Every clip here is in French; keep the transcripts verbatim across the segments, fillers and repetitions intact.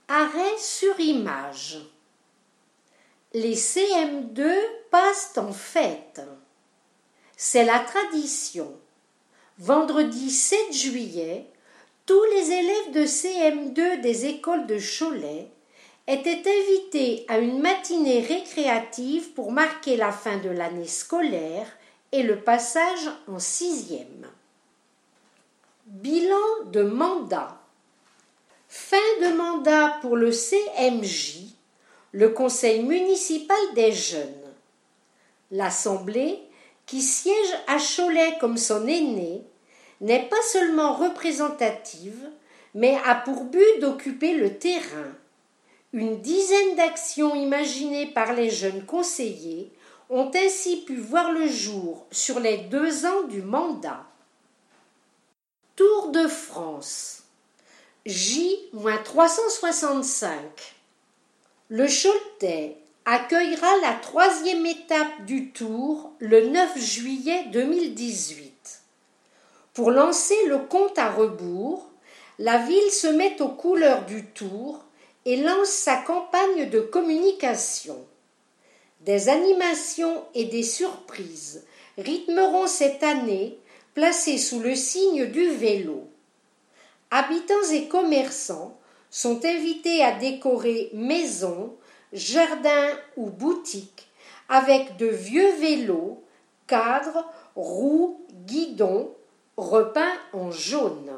Arrêt sur image. Les C M deux passent en fête. C'est la tradition. Vendredi sept juillet, tous les élèves de C M deux des écoles de Cholet étaient invités à une matinée récréative pour marquer la fin de l'année scolaire et le passage en sixième. Bilan de mandat. Fin de mandat pour le C M J, le Conseil municipal des jeunes. L'Assemblée, qui siège à Cholet comme son aîné, n'est pas seulement représentative, mais a pour but d'occuper le terrain. Une dizaine d'actions imaginées par les jeunes conseillers ont ainsi pu voir le jour sur les deux ans du mandat. Tour de France. J trois cent soixante-cinq. Le Choletais accueillera la troisième étape du Tour le neuf juillet deux mille dix-huit. Pour lancer le compte à rebours, la ville se met aux couleurs du Tour et lance sa campagne de communication. Des animations et des surprises rythmeront cette année, placée sous le signe du vélo. Habitants et commerçants sont invités à décorer maisons, jardins ou boutiques avec de vieux vélos, cadres, roues, guidons, repeints en jaune.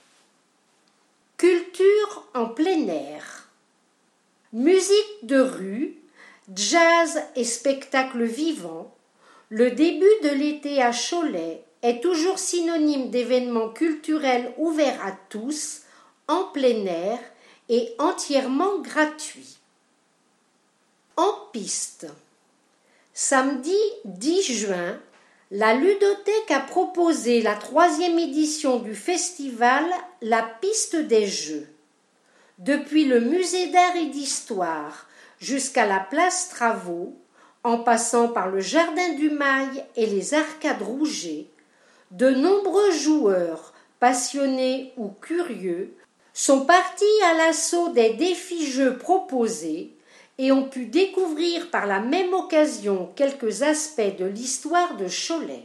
Culture en plein air. Musique de rue, jazz et spectacles vivants, le début de l'été à Cholet est toujours synonyme d'événements culturels ouverts à tous, en plein air et entièrement gratuits. En piste. Samedi dix juin, la Ludothèque a proposé la troisième édition du festival La Piste des Jeux. Depuis le musée d'art et d'histoire jusqu'à la place Travaux, en passant par le jardin du Mail et les arcades Rouget, de nombreux joueurs, passionnés ou curieux, sont partis à l'assaut des défis-jeux proposés et ont pu découvrir par la même occasion quelques aspects de l'histoire de Cholet.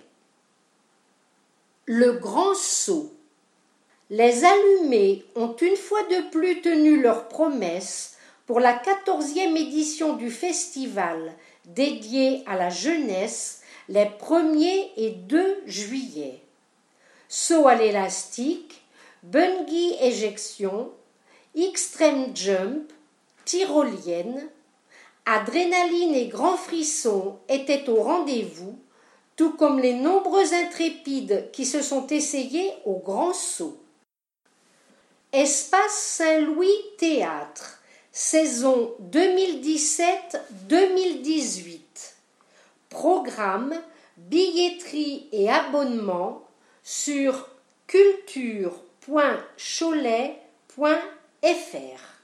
Le grand saut. Les Allumés ont une fois de plus tenu leur promesse pour la quatorzième édition du festival dédié à la jeunesse les premier et deux juillet. Saut à l'élastique, bungee éjection, extreme jump, tyrolienne, adrénaline et grands frissons étaient au rendez-vous, tout comme les nombreux intrépides qui se sont essayés au grand saut. Espace Saint-Louis Théâtre, saison deux mille dix-sept deux mille dix-huit. Programme, billetterie et abonnement sur culture point cholet point f r.